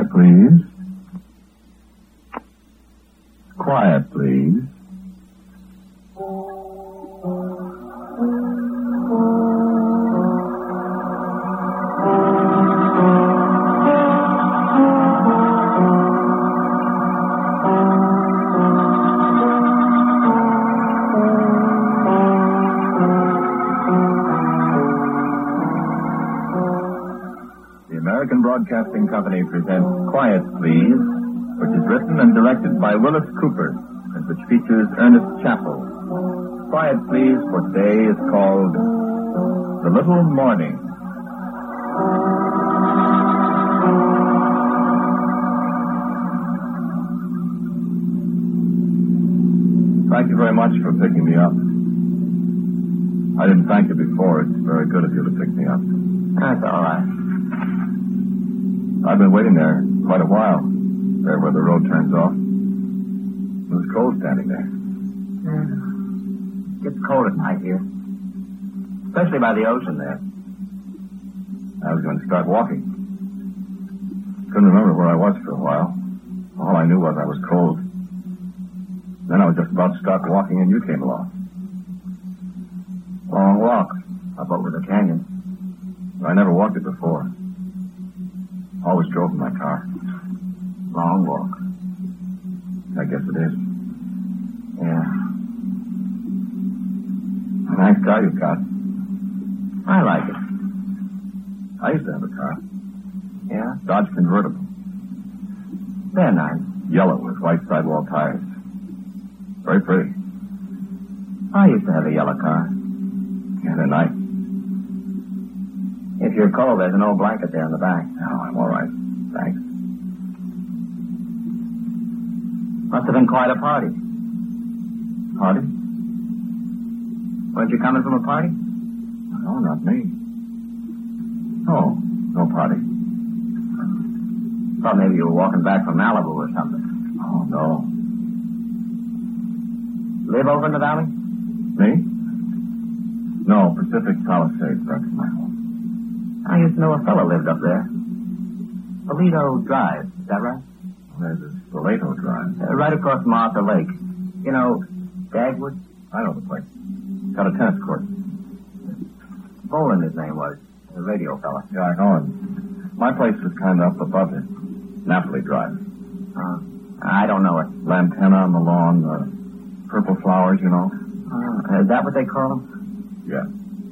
Quiet, please. Quiet, please. Broadcasting Company presents Quiet, Please, which is written and directed by Willis Cooper, and which features Ernest Chappell. Quiet, Please, for today is called The Little Morning. Thank you very much for picking me up. I didn't thank you before. It's very good of you to pick me up. That's all right. I've been waiting there quite a while, there where the road turns off. It was cold standing there. It gets cold at night here, especially by the ocean there. I was going to start walking. Couldn't remember where I was for a while. All I knew was I was cold. Then I was just about to start walking and you came along. Long walk up over the canyon. I never walked it before. Always drove in my car. Long walk. I guess it is. Yeah. A nice car you've got. I like it. I used to have a car. Yeah? Dodge convertible. They're nice. Yellow with white sidewall tires. Very pretty. I used to have a yellow car. Yeah, they're nice. If you're cold, there's an old blanket there in the back. Oh, I'm all right. Thanks. Must have been quite a party. Party? Weren't you coming from a party? No, not me. Oh, no party. Thought maybe you were walking back from Malibu or something. Oh, no. Live over in the valley? Me? No, Pacific Palisades. That's my home. I used to know a fellow lived up there. Toledo Drive, is that right? There's this Toledo Drive. Right across from Arthur Lake. You know, Dagwood? I know the place. Got a tennis court. Bolin, his name was. The radio fella. Yeah, I know him. My place is kind of up above it. Napoli Drive. I don't know it. Lantana on the lawn, purple flowers, you know. Is that what they call them? Yeah.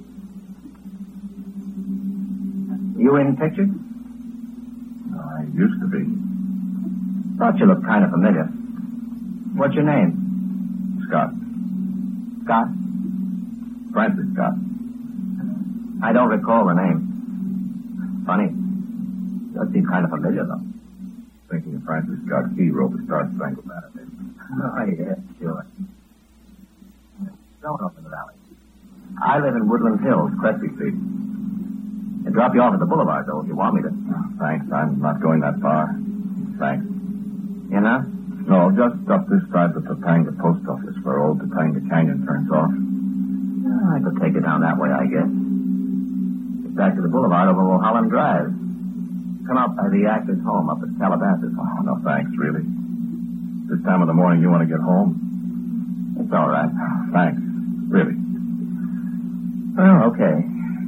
You in pictures? I used to be. Thought you looked kind of familiar. What's your name? Scott. Scott? Francis Scott. I don't recall the name. Funny. Does seem kind of familiar, though. Thinking of Francis Scott Key wrote the Star Spangled Banner. Oh, yeah, sure. Going up in the valley. I live in Woodland Hills, Crespi Street. I'll drop you off at the boulevard, though, if you want me to. Oh, thanks. I'm not going that far. Thanks. You know? No, just up this side of the Topanga post office where old Topanga Canyon turns off. I could take it down that way, I guess. Get back to the boulevard over Mulholland Drive. Come up by the actor's home up at Calabasas. Oh, no, thanks, really. This time of the morning, you want to get home? It's all right. Thanks. Really. Well, okay.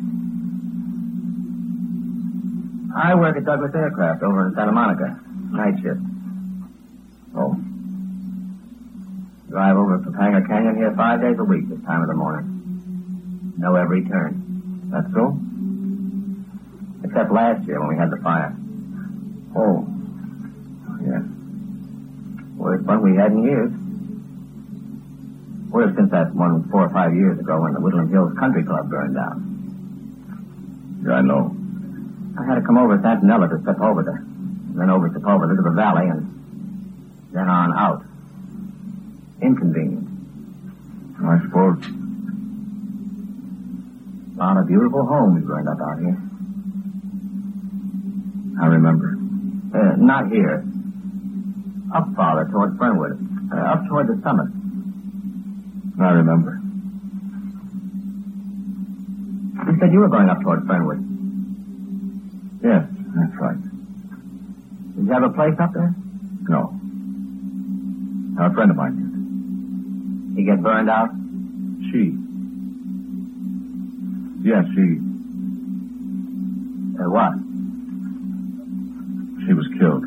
I work at Douglas Aircraft over in Santa Monica. Night shift. Oh? Drive over to Topanga Canyon here 5 days a week this time of the morning. Know every turn. That's so? Except last year when we had the fire. Oh. Yes. Worst fun we had in years. Worse since that one 4 or 5 years ago when the Woodland Hills Country Club burned down. Yeah, I know. I had to come over Santanella to Sepulveda, and then over Sepulveda to the valley, and then on out. Inconvenient. I suppose. A lot of beautiful homes burned up out here. I remember. Not here. Up farther toward Fernwood. Up toward the summit. I remember. You said you were going up toward Fernwood. Yes, that's right. you have a place up there? No. A friend of mine did. He get burned out? She. Yes, she. What? She was killed.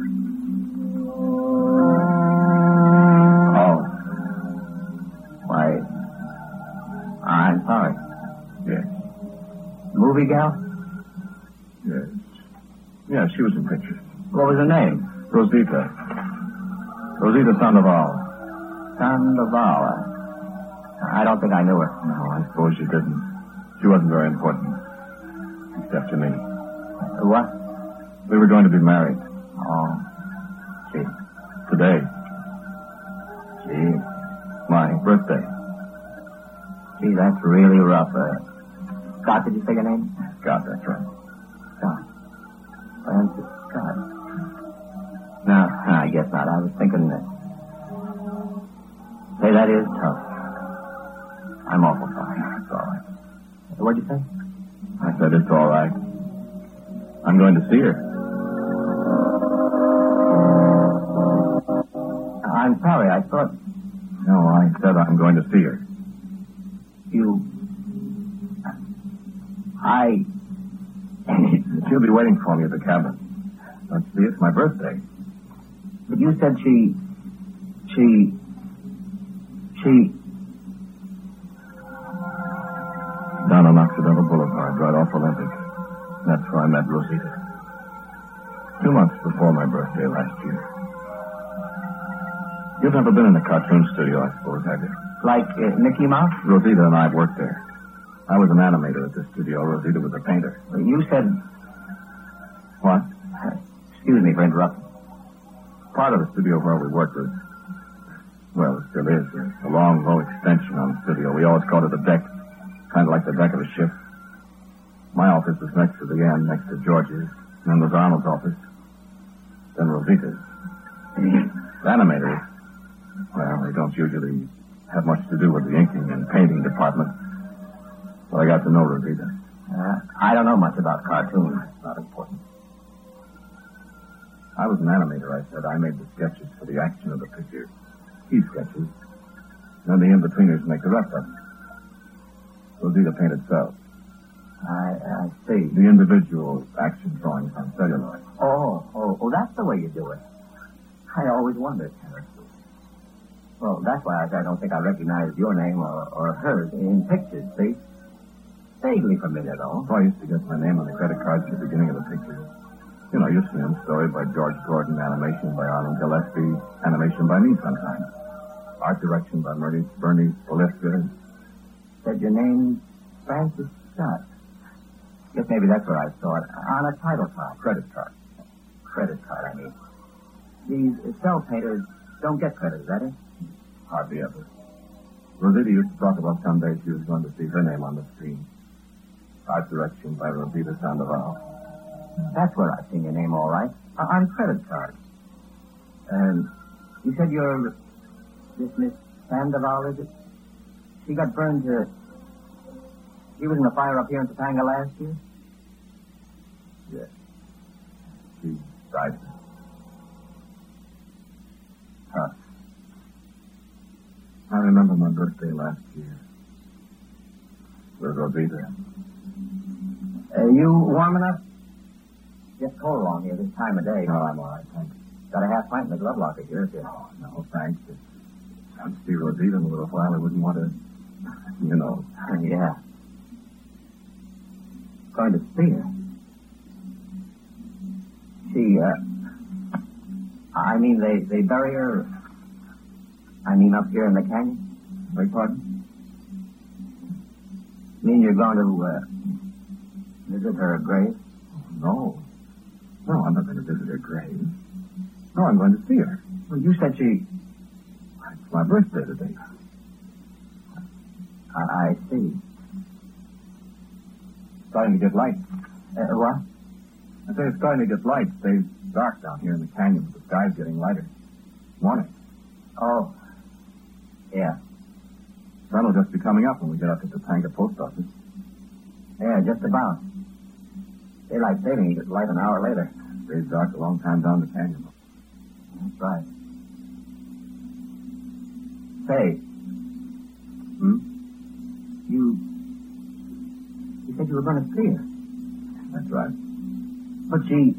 Oh. Why, I'm sorry. Yes. Movie gal? Yes. Yeah, she was in pictures. What was her name? Rosita. Rosita Sandoval. Sandoval. I don't think I knew her. No, I suppose you didn't. She wasn't very important. Except to me. What? We were going to be married. Oh. Gee. Today. Gee. My birthday. Gee, that's really rough. Scott, did you say your name? Scott, that's right. Scott. Francis Scott. No, I guess not. I was thinking that. Say, that is tough. I'm awful sorry. It's all right. What'd you say? I said it's all right. I'm going to see her. I'm sorry. I thought... No, I said I'm going to see her. She'll be waiting for me at the cabin. Let's see, it's my birthday. But you said she... Down on Occidental Boulevard, right off Olympic. That's where I met Rosita. 2 months before my birthday last year. You've never been in a cartoon studio, I suppose, have you? Like Mickey Mouse? Rosita and I worked there. I was an animator at the studio. Rosita was a painter. You said... What? Excuse me for interrupting. Part of the studio where we worked was... Well, it still is. A long, low extension on the studio. We always called it a deck. Kind of like the deck of a ship. My office was next to the end, next to George's. Then was Arnold's office. Then Rosita's. Animators, well, they don't usually have much to do with the inking and painting department. But I got to know Rosita. I don't know much about cartoons. It's not important. I was an animator, I said. I made the sketches for the action of the picture. Key sketches. Then the in-betweeners make the rest of them. Rosita painted cells. I see. The individual action drawings on celluloid. Oh, that's the way you do it. I always wondered. Well, that's why I don't think I recognized your name or hers in pictures, see? Vaguely familiar, though. So I used to get my name on the credit cards at the beginning of the picture. You know, you see them. Story by George Gordon, animation by Arnold Gillespie, animation by me sometimes. Art direction by Bernie Olifka. Said your name, Francis Scott. Guess maybe that's where I saw it. On a title card. Credit card. Credit card, I mean. These cell painters don't get credit, is that it? Hardly ever. Rosita used to talk about someday she was going to see her name on the screen. Art direction by Rosita Sandoval. That's where I've seen your name, all right. On credit card. You said you're this Miss Sandoval, is it? She got burned to... She was in the fire up here in Topanga last year? Yes. She died. Huh. I remember my birthday last year. With Rosita. You warm enough? Gets cold along here this time of day. No, I'm all right, thanks. Got a half pint in the glove locker here, if you... Oh, no, thanks. I'd see Rosita in a little while. I wouldn't want to, you know. Yeah. Going to see her. She, I mean, they bury her... I mean, up here in the canyon? Beg pardon? Mean you're going to, visit her grave? No. No, I'm not going to visit her grave. No, I'm going to see her. Well, you said she... It's my birthday today. I see. It's starting to get light. What? I say it's starting to get light. It stays dark down here in the canyon, but the sky's getting lighter. Morning. Oh. Yeah. Sun will just be coming up when we get up to the Topanga post office. Yeah, just about. Daylight saving, you get light an hour later. Stays dark a long time down the canyon. That's right. Say. You said you were going to see her. That's right. But she...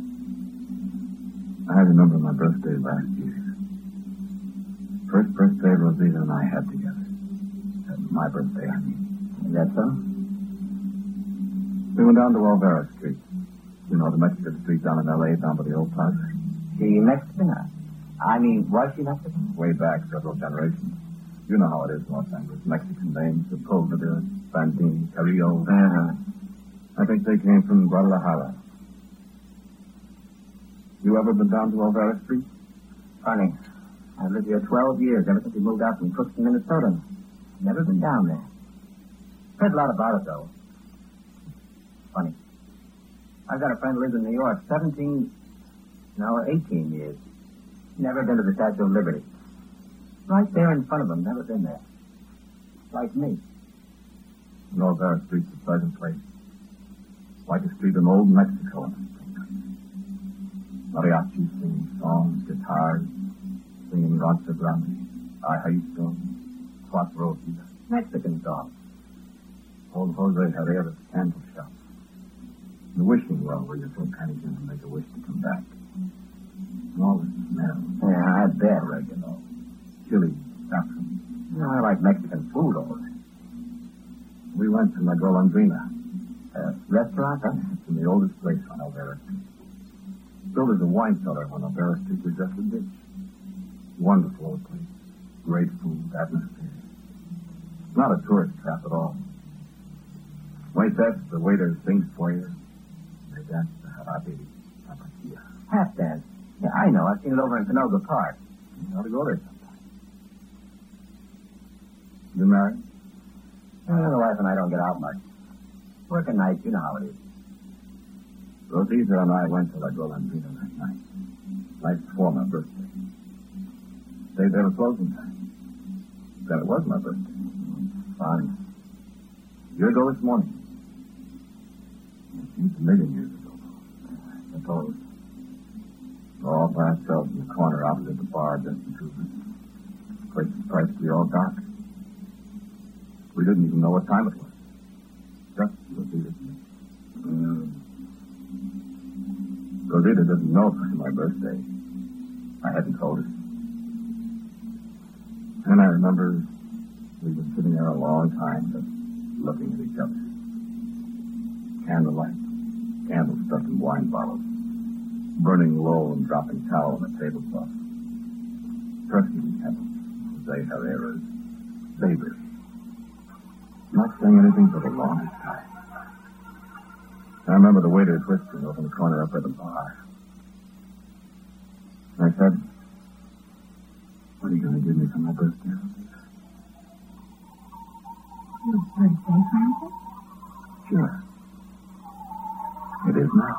I remember my birthday last year. First birthday Rosita and I had together. My birthday, I mean. Is that so? We went down to Olvera Street. You know, the Mexican street down in L.A., down by the old plaza. She Mexican? I mean, was she Mexican? Way back, several generations. You know how it is in Los Angeles. Mexican names, Sepulveda, Bandini, Carrillo. I think they came from Guadalajara. You ever been down to Olvera Street? Funny. I've lived here 12 years, ever since we moved out from Crookston, Minnesota. Never been down there. Heard a lot about it, though. Funny. I've got a friend who lives in New York, 18 years. Never been to the Statue of Liberty. Right there in front of him, never been there. Like me. Olvera Street's a pleasant place. Like a street in old Mexico. Mariachis singing songs, guitars, singing Rancho Grande, Ajayito, Cuatro Vidas. Mexican songs. Old Jose Herrera's candle shop. The wishing well where you throw pennies in and make a wish to come back. And all the smell. Yeah, I bet. Oregano, chili, saffron. You know, I like Mexican food all right. We went to La Golondrina. Restaurant, huh? It's in the oldest place on Olvera Street. Built as a wine cellar when Olvera Street was just a ditch. Wonderful old place. Great food, atmosphere. Not a tourist trap at all. Waiters, the waiter sings for you. They dance the jarabe, tapatía. Half dance. Yeah, I know. I've seen it over in Canoga Park. You ought to go there sometime. You married? The wife and I don't get out much. Working nights, you know how it is. Rosita and I went to La Golondrina that night. Night before my birthday. Stayed there till closing time. Then it was my birthday. Fun. Year ago this morning. It seems a million years ago. I suppose. We're all by ourselves in the corner opposite the bar just the two of us. The place was practically all dark. We didn't even know what time it was. Just Rosita and me. Rosita didn't know it was my birthday. I hadn't told her. And I remember we were sitting there a long time just looking at each other. Candlelight, candles stuck in wine bottles, burning low and dropping towel on the tablecloth. Perfume candles, Jose Herrera's, Baber. Not saying anything for the longest time. I remember the waiter whispering over in the corner up at the bar. I said, "What are you going to give me for my birthday?" Your birthday, Francis? Sure. It is now.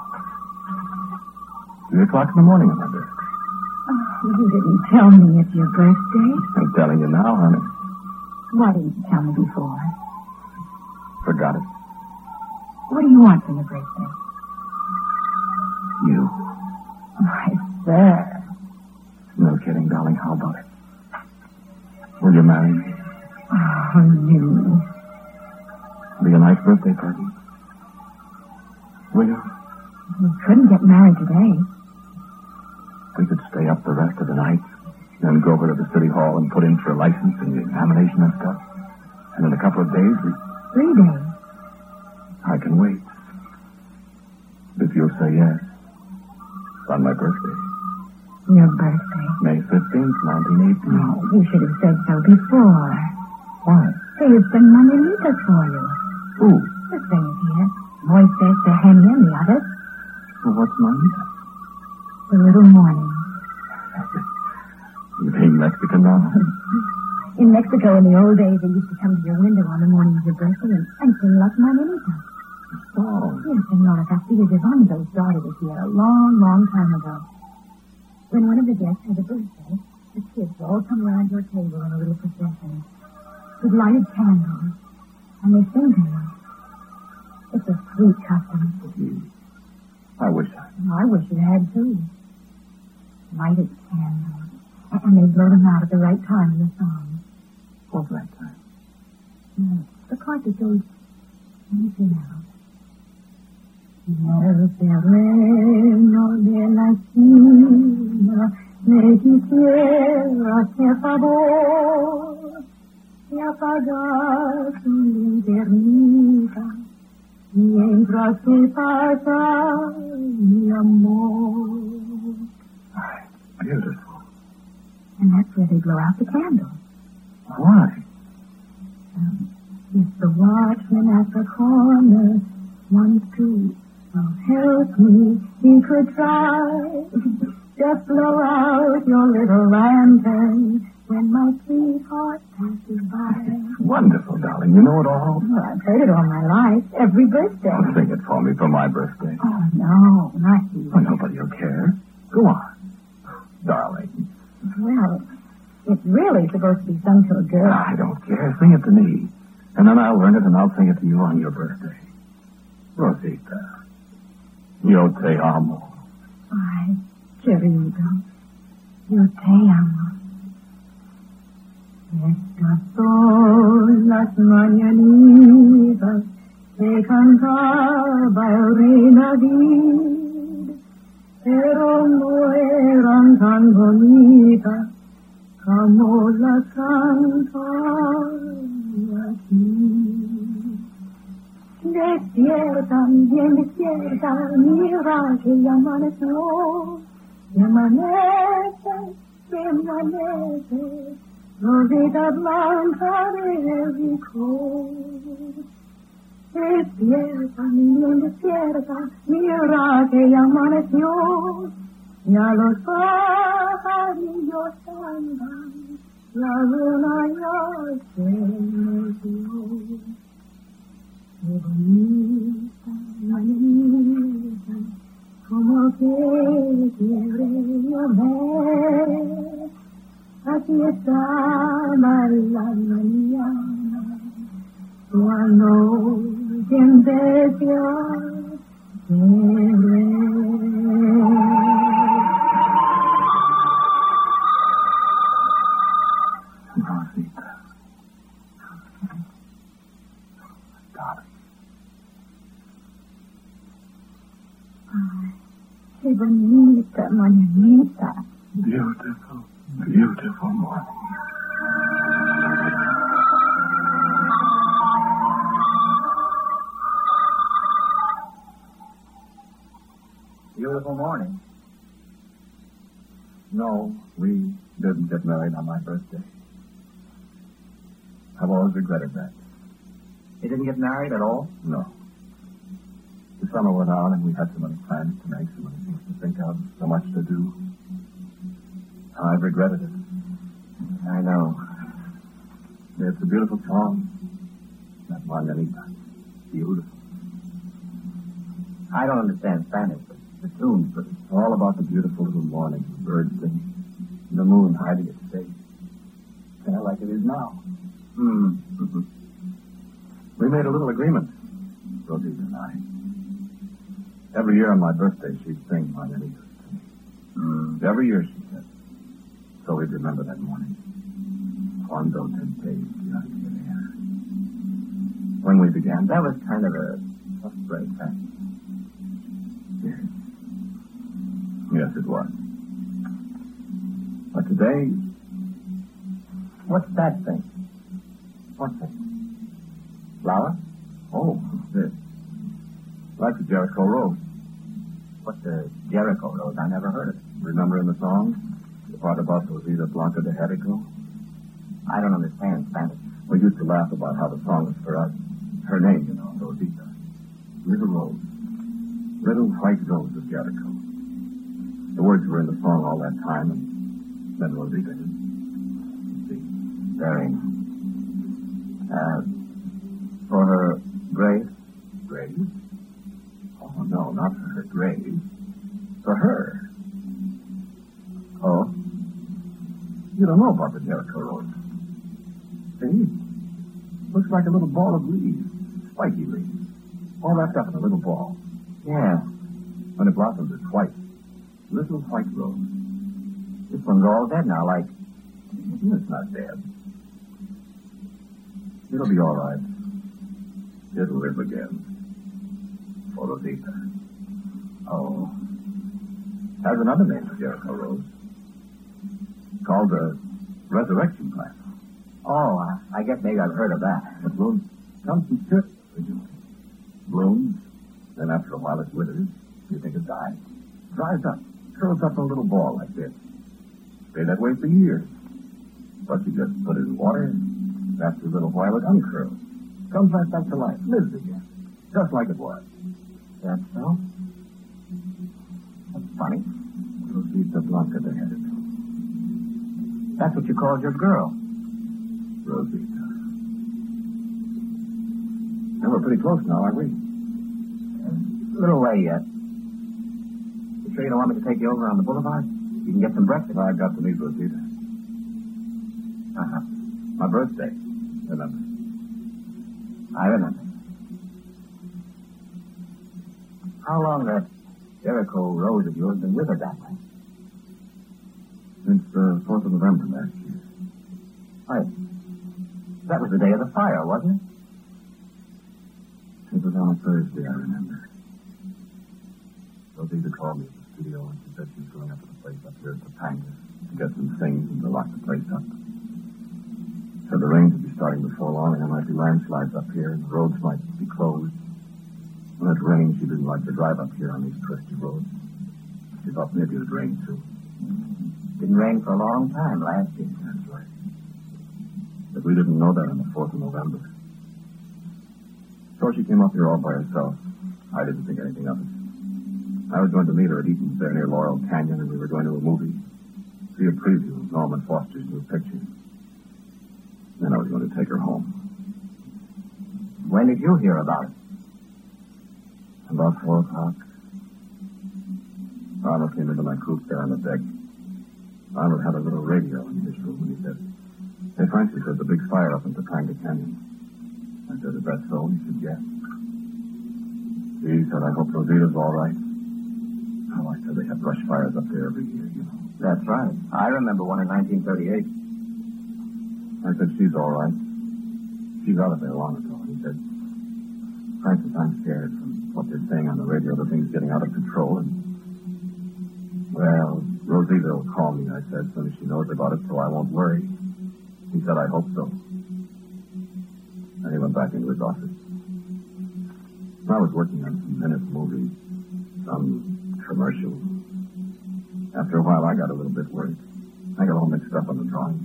3 o'clock in the morning on my birthday. Oh, you didn't tell me it's your birthday. I'm telling you now, honey. Why didn't you tell me before? Forgot it. What do you want for your birthday? You. Why, sir. No kidding, darling. How about it? Will you marry me? Oh, you. Be a nice birthday party. Will you? We couldn't get married today. We could stay up the rest of the night, then go over to the city hall and put in for a license and the examination and stuff. And in a couple of days, 3 days. I can wait. If you'll say yes. On my birthday. Your birthday. May 15th, 1918. Oh, you should have said so before. Why? There's some mananitas for you. Who? The things here. Moises, the Henny, and the others. Well, what's Manita? The little morning. You being Mexican now? In Mexico, in the old days, they used to come to your window on the morning of your birthday and sing Las Mananitas. Oh. Yes, Senora Castillo de Bando started it here a long, long time ago. When one of the guests had a birthday, the kids all come around your table in a little procession with lighted candles, and they sing to you. It's a sweet custom. I wish I wish you had, too. Lighted candles. And they blow them out at the right time in the song. What's that time? The part that goes, let me see now. El terreno de la esquina me quisiera hacer favor de apagar su linternita mientras se pasa mi amor. Beautiful. And that's where they blow out the candle. Why? If the watchman at the corner wants to help me, he could try. Just blow out your little lantern when my sweetheart passes by. Wonderful, darling. You know it all? Well, I've heard it all my life, every birthday. Well, sing it for me for my birthday. Oh, no, not you. Well, nobody will care. Go on. Darling. Well, it's really supposed to be sung to a girl. I don't care. Sing it to me. And then I'll learn it and I'll sing it to you on your birthday. Rosita. Yo te amo. Ay, querido. Yo te amo. Estas son las mañanitas que cantaba el rey David, pero no eran tan bonitas como las cantan aquí. Despierta, bien despierta, mira que ya amaneció, y amanece, rosita blanca de rico. Despierta, bien despierta, mira que ya amaneció, ya los pajarillos cantan, la luna ya se metió. Qué bonita mañanita, como que quiere llover. Aquí está la mañana, cuando empezó a querer. Rosita. Darling. Ay, qué bonita mañanita. Beautiful, beautiful morning. Beautiful morning. No, we didn't get married on my birthday. I've always regretted that. You didn't get married at all? No. The summer went on and we had so many plans to make, so many things to think of, so much to do. I've regretted it. I know. It's a beautiful song. That Margarita. Beautiful. I don't understand Spanish, but the tune's pretty. It's all about the beautiful little morning, the birds singing, and the moon hiding its face. Kind of like it is now. Mm-hmm. We made a little agreement, Rosita and I. Every year on my birthday, she'd sing Margaritas to me. Every year, she said. So we'd remember that morning. Cuando te empecé. When we began, That was kind of a tough break, huh? yes, it was. But today, What's that thing? what's it? Flower? Oh, this. Like the Jericho Road. What's the Jericho Road? I never heard of it. Remember in the song? The part about Rosita Blanca de Jericho? I don't understand Spanish. We used to laugh about how the song was for us. Her name, you know, Rosita. Little Rose. Little white rose of Jericho. The words were in the song all that time, and then Rosita did. Very. For her grave? Grave? Oh, no, not for her grave. For her. Oh? You don't know about the Jericho Road. See? Looks like a little ball of leaves. Spiky leaves. All wrapped up in a little ball. Yeah. When it blossoms, it's white. Little white rose. This one's all dead now, like... It's not dead. It'll be all right. It'll live again. For Rosita. Oh. Has another name for Jericho Rose. Called the resurrection plant. Oh, I guess maybe I've heard of that. It blooms, comes from spirit originally. Blooms, then after a while it withers. You think it died. Dries up, curls up in a little ball like this. Stay that way for years. But you just put it in water, and after a little while it uncurls. Comes right back to life, lives again. Just like it was. That's so? That's funny. Rosita Blanca de Jerez. That's what you called your girl. Rosita. And we're pretty close now, aren't we? A little way yet. You sure you don't want me to take you over on the boulevard? You can get some breakfast. I've got to meet Rosita. Uh-huh. My birthday. Remember? I remember. How long that Jericho Rose of yours been with her that way? Since the 4th of November last year. Why, that was the day of the fire, wasn't it? It was on a Thursday, I remember. Rosita called me at the studio and she said she was going up to the place up here at Topanga to get some things and to lock the place up. Said the rains would be starting before long and there might be landslides up here and the roads might be closed. When it rained, she didn't like to drive up here on these twisty roads. She thought maybe it would rain too. Didn't rain for a long time last year. That's right. But we didn't know that on the 4th of November. So she came up here all by herself. I didn't think anything of it. I was going to meet her at Eaton's there near Laurel Canyon, and we were going to a movie. See a preview of Norman Foster's new picture. Then I was going to take her home. When did you hear about it? About 4 o'clock. Arnold came into my coop there on the deck. Arnold had a little radio in his room, and he said, "Hey, Francis, there's a big fire up in Topanga Canyon." I said, "Is that so?" He said, "Yes." He said, "I hope Rosita's all right." Oh, I said they have brush fires up there every year, you know. That's right. I remember one in 1938. I said, "She's all right. She's out of there long ago." And he said, "Francis, I'm scared from what they're saying on the radio. The thing's getting out of control. And, well, Rosita will call me," I said, "as soon as she knows about it, so I won't worry." He said, "I hope so." And he went back into his office. I was working on some minute movies, some commercial. After a while, I got a little bit worried. I got all mixed up on the drawings.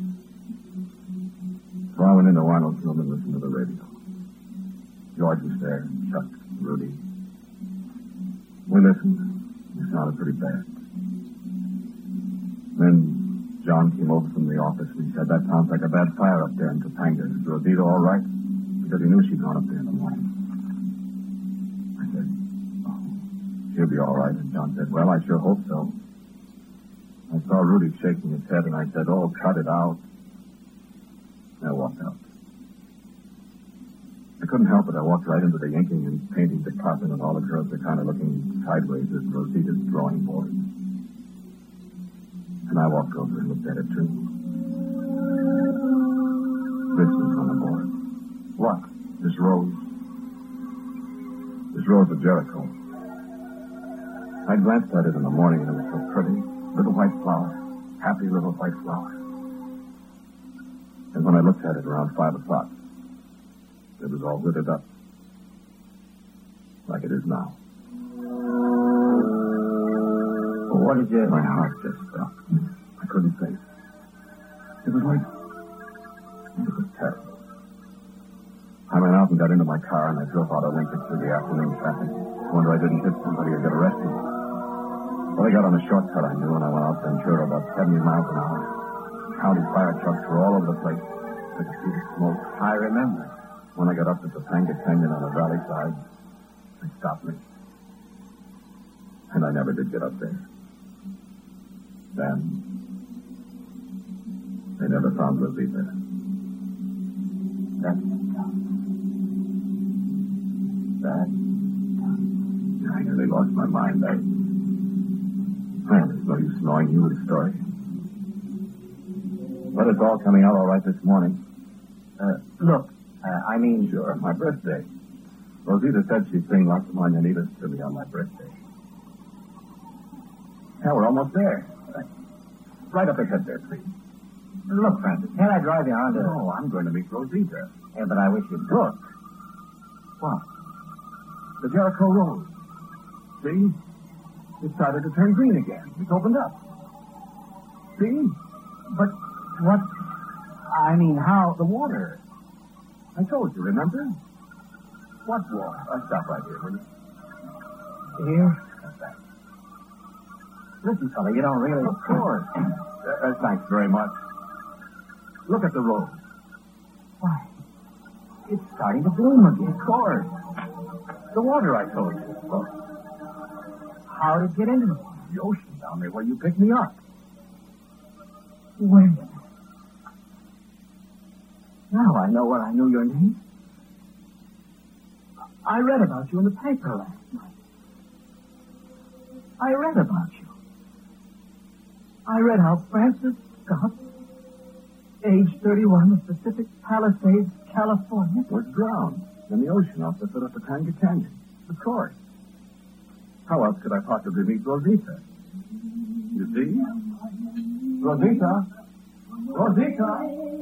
So I went into Arnold's room and listened to the radio. George was there, and Chuck, and Rudy. We listened. It sounded pretty bad. Then John came over from the office and he said, "That sounds like a bad fire up there in Topanga. Is Rosita all right?" Because he knew she'd gone up there in the morning. I said, "Oh, she'll be all right." And John said, "Well, I sure hope so." I saw Rudy shaking his head and I said, "Oh, cut it out." And I walked out. I couldn't help it. I walked right into the inking and painting department, and all the girls were kind of looking sideways at Rosita's drawing board. And I walked over and looked at it, too. This was on the board. What? This rose. This rose of Jericho. I glanced at it in the morning, and it was so pretty. Little white flower. Happy little white flower. And when I looked at it around 5 o'clock, it was all withered up. Like it is now. Well, what did you... My heart just stopped. I couldn't think. It was like... It was terrible. I ran out and got into my car, and I drove out of Lincoln through the afternoon traffic. I wonder I didn't hit somebody or get arrested. Well, I got on a shortcut I knew, and I went out Ventura about 70 miles an hour. County fire trucks were all over the place. I could see the smoke. I remember. When I got up to Topanga Canyon on the valley side, they stopped me. And I never did get up there. Then, they never found Rosita. That's tough. That's tough. I nearly lost my mind. Well, there's no use knowing you the story. But it's all coming out all right this morning. Look, I mean... Sure, my birthday. Rosita said she'd sing lots of mañanitas to me on my birthday. Yeah, we're almost there. Right up ahead there, please. Look, Francis, can't I drive you on to... No, I'm going to meet Rosita. Yeah, but I wish you'd... Look. What? The Jericho Road. See? It started to turn green again. It's opened up. See? But what... I mean, how... The water. I told you, remember? What water? Stop right here, will you? Here? Listen, fella, you don't really... Of course. Thanks very much. Look at the road. Why? It's starting to bloom again. Of course. The water I told you. Look. How did it get into The ocean down there where you picked me up. Where? Now I know where I knew your name. I read about you in the paper last night. I read about you. I read how Francis Scott, age 31, of Pacific Palisades, California, Was drowned in the ocean off the foot of Topanga Canyon. Of course. How else could I possibly meet Rosita? You see? Rosita! Rosita!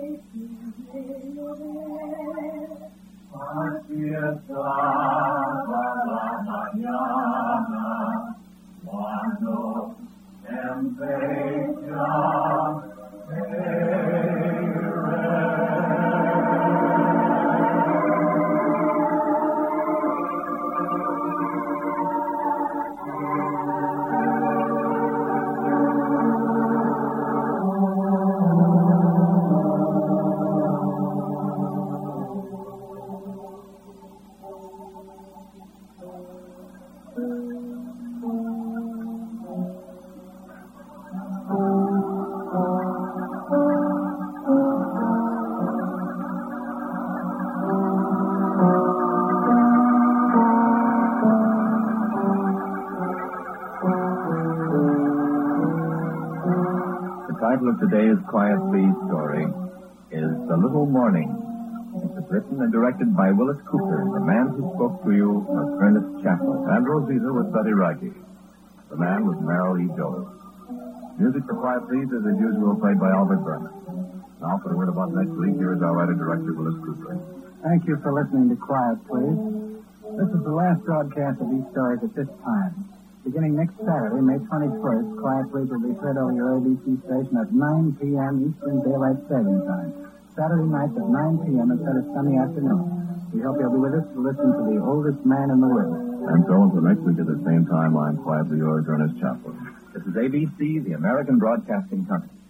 The title of today's Quiet Please story is The Little Morning. It was written and directed by Willis Cooper. The man who spoke to you was Ernest Chappell. And Rosita was Betty Raggi. The man was Merrill E. Jones. Music for Quiet Please is, as usual, played by Albert Berman. Now, for the word about next week, here is our writer-director, Willis Cooper. Thank you for listening to Quiet Please. This is the last broadcast of these stories at this time. Beginning next Saturday, May 21st, Quiet Please will be heard over your ABC station at 9 p.m. Eastern Daylight Saving Time. Saturday nights at 9 p.m. instead of Sunday afternoon. We hope you'll be with us to listen to the oldest man in the world. And so until next week at the same time, I'm quietly yours, Ernest Chappell. This is ABC, the American Broadcasting Company.